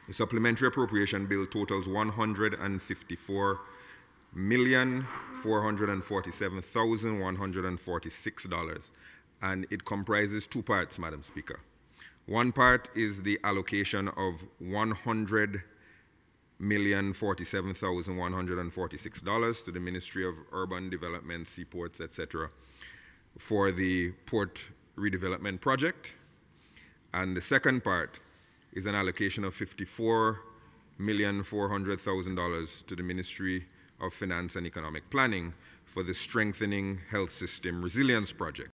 The supplementary appropriation bill totals $154,447,146, and it comprises two parts, Madam Speaker. One part is the allocation of $100,047,146 to the Ministry of Urban Development, Seaports, etc., for the port redevelopment project. And the second part is an allocation of $54,400,000 to the Ministry of Finance and Economic Planning for the Strengthening Health System Resilience Project.